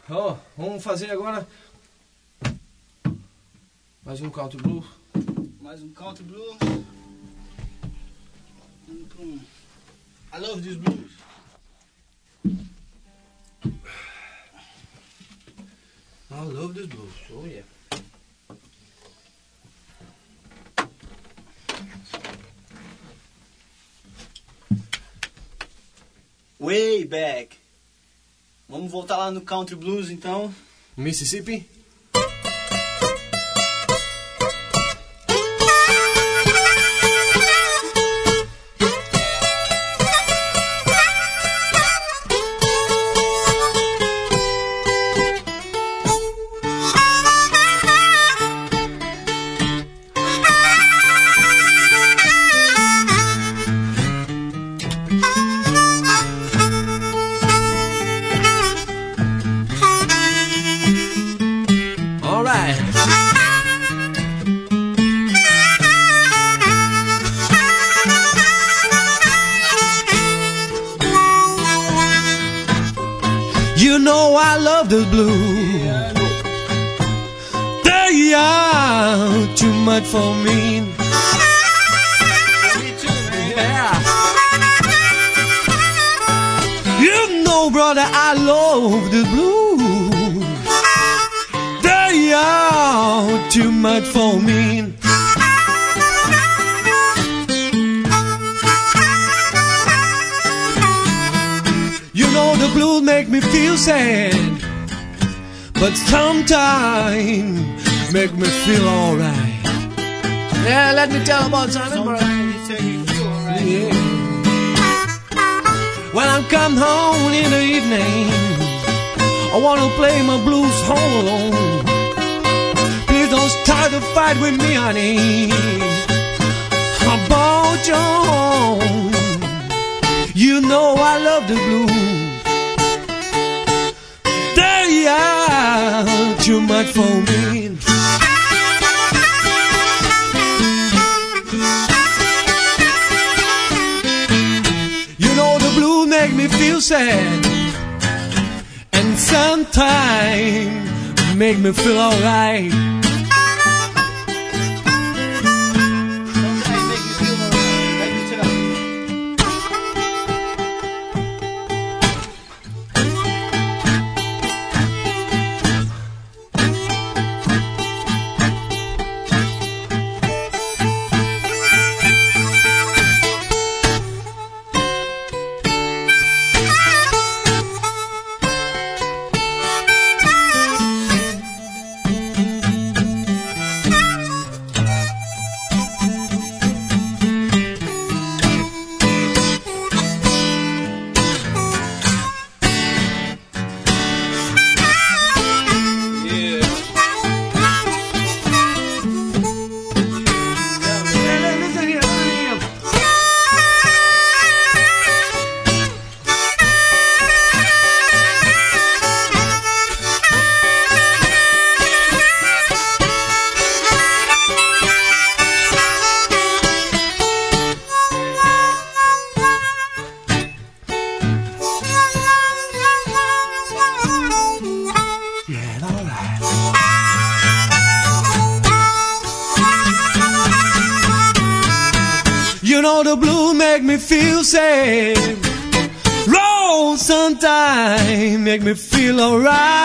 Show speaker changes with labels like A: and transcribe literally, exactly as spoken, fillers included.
A: Ó, oh, vamos fazer agora mais um country blues.
B: Mais um country blues. Vamos pra um I Love This Blues.
A: I love this blues. Oh yeah.
B: Way back. Vamos voltar lá no country blues então.
A: Mississippi. You know I love the blues. They are too much for me. Yeah. You know, brother, I love the blues. They are too much for me. The blues make me feel sad, but sometimes make me feel alright. Yeah, let me tell about something, bro.
B: Sometimes they make me feel alright.
A: Yeah. When I'm coming home in the evening, I wanna play my blues home alone. Please don't start a fight with me, honey. About your own. You know I love the blues. They are too much for me. You know the blues make me feel sad, and sometimes make me feel alright. You know the blues make me feel sad. Roll sometimes make me feel alright.